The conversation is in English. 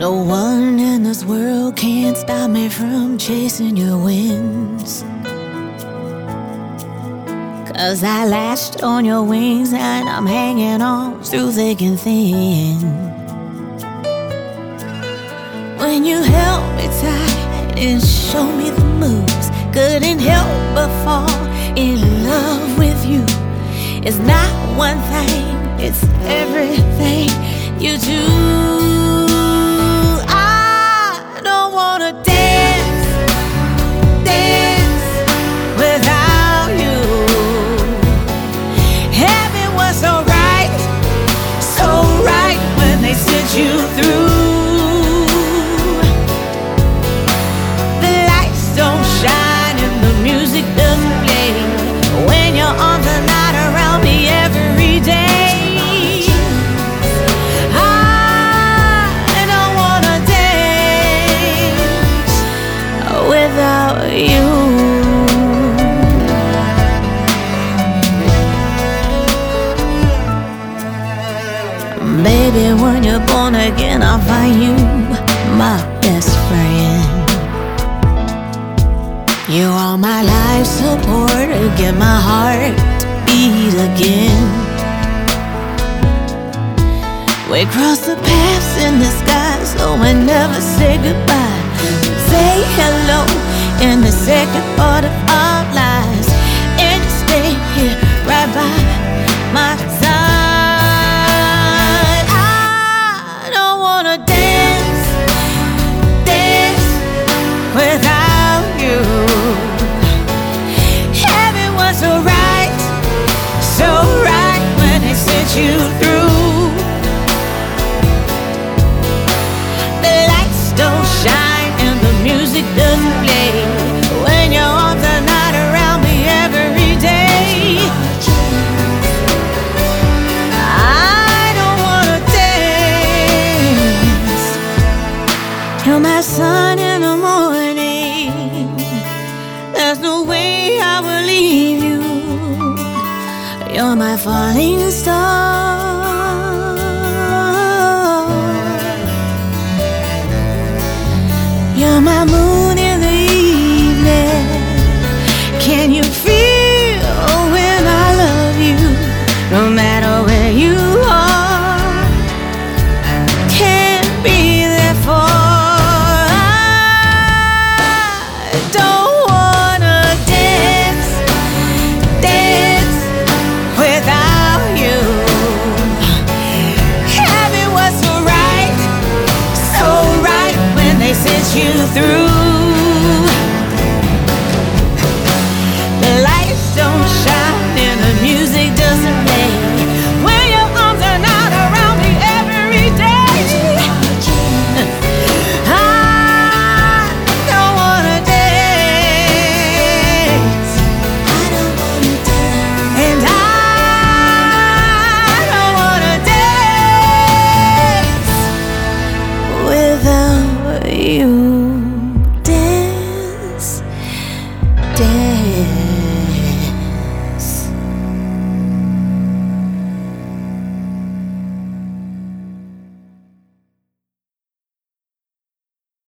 No one in this world can stop me from chasing your winds. 'Cause I latched on your wings and I'm hanging on through thick and thin. When you held me tight and showed me the moves, couldn't help but fall in love with you. It's not one thing, it's everything you do. I don't wanna dance, dance without you. Heaven was so right when they sent you through. The lights don't shine and the music doesn't play when your arms are not around me every day. I don't wanna dance without you. Baby, when you're born again, I'll find you my best friend. You are my life support, get my heart beat again. We cross the paths in the sky, so we never say goodbye. Say hello in the second part of our lives, and you stay here right by my side. I don't wanna dance, dance without you. Heaven was so right when they sent you through. The lights don't shine and the music doesn't play when your arms are not around me every day. I don't wanna dance. You're my sun in the morning. There's no way I will leave you. You're my falling star.